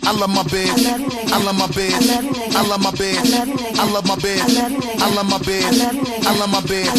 I love my bitch. I love my bitch. I love my bitch. I love my bitch. I love my bitch. I love my bitch.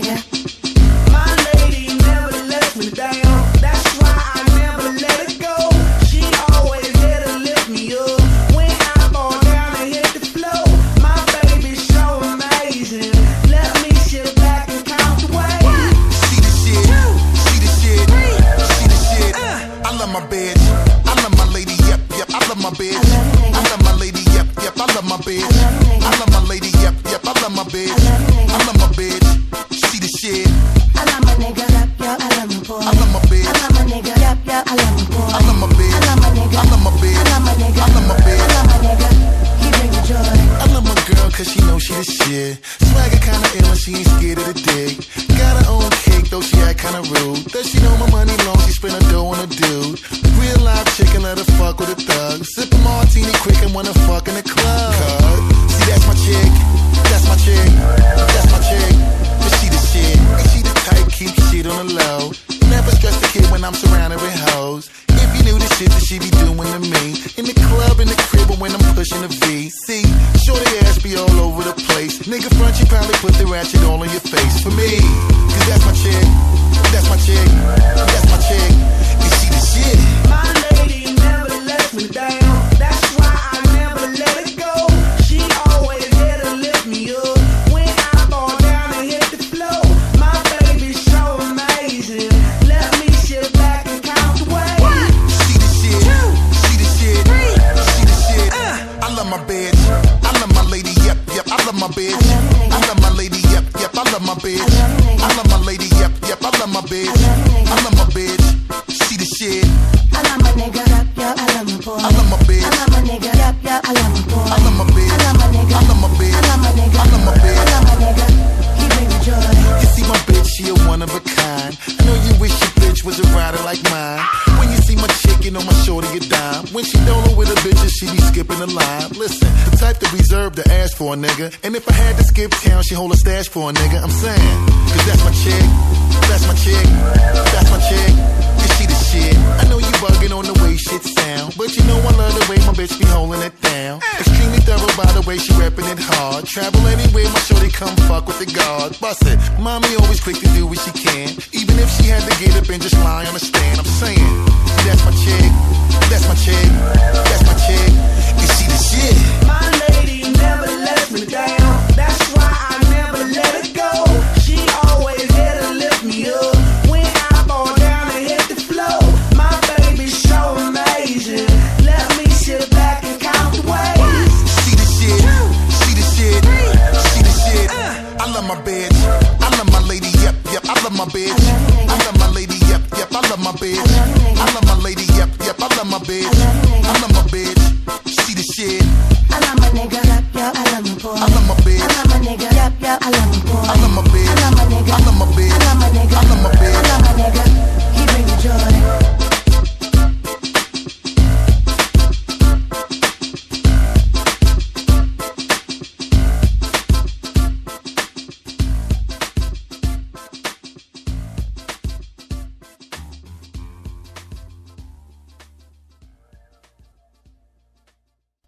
My lady never lets me down. That's why I never let it go. She always there to lift me up when I fall down and hit the floor. My baby's so amazing. Let me sit back and count the way. See the shit. See the shit. See the shit. I love my bitch. I love my lady. Yep, yep. I love my bitch. I love my lady. Yep, yep. I love my bitch. I love my lady. Yep, yep. I love my bitch. I love my bitch. See the shit. I love my nigga, yep, yeah, I love my boy. I love my bitch. I love my nigga, yep, yeah, I love my boy. I love my bitch. I love my nigga, I love my bitch. I love my nigga, I love my bitch. I love my nigga, he bring me joy. I love my girl cause she knows she the shit. Swagger kinda ill and she ain't scared of the dick. Got her own cake though she act kinda rude. Does she know my money long, she spend her dough on a dude. Real live chicken, let her fuck with a thug. Sip a martini quick and wanna fuck in the club. See that's my chick, that's my chick, that's my chick. But she the shit, and she the type keep shit on the low. Never stress the kid when I'm surrounded with hoes. If you knew the shit that she be doing to me. In the club, in the crib, or when I'm pushing the V. See, shorty ass be all over the place. Nigga front, she probably put the ratchet all on your face. For me, cause that's my chick, that's my chick, that's my chick. And she the shit. My lady never lets me down. That's why I never let it go. She always there to lift me up when I fall down and hit the floor. My baby's so amazing. Let me sit back and count the way. See the shit, see the shit, see the shit. I love my bitch, I love my lady, yep, yep. I love my bitch, I love my lady, yep, yep. I love my bitch, I love my lady, yep, yep. I love my bitch, I love my bitch. See the shit. I love my nigga, yep, yeah, I love my boy. I love my bitch. I love my nigga, yep, yeah, I love my boy. I love my bitch. I love my nigga, I love my bitch. I love my nigga, I love my bitch. I love my nigga, he bring me joy. You see my bitch, she a one of a kind. I know you wish your bitch was a rider like mine. When you see my chick, you know my shorty a dime. When she don't know with her bitches, she be skipping the line. Listen, the type to reserve to ask for a nigga. And if I had to skip town, she hold a stash for a nigga. I'm saying, cause that's my chick, that's my chick, that's my chick. And she the shit. I know you bugging on the way shit sound, but you know I love the way my bitch be holding it down. Extremely thorough by the way she repping it hard. Travel anywhere, my shorty come fuck with the guard. Bust it, mommy always quick to do what she can. Even if she had to get up and just lie on the stand. I'm saying, that's my chick, that's my chick, that's my chick. And she the shit. My lady never lets me down. That's why I never let it go. She always there to lift me up when I fall down and hit the floor. My baby's so amazing. Let me sit back and count the ways. See the shit, see the shit, see the shit. I love my bitch, I love my lady, yep, yep. I love my bitch, I love my lady, yep, yep. I love my bitch, I love my lady, yep, yep. I love my bitch, I love my bitch. See the shit.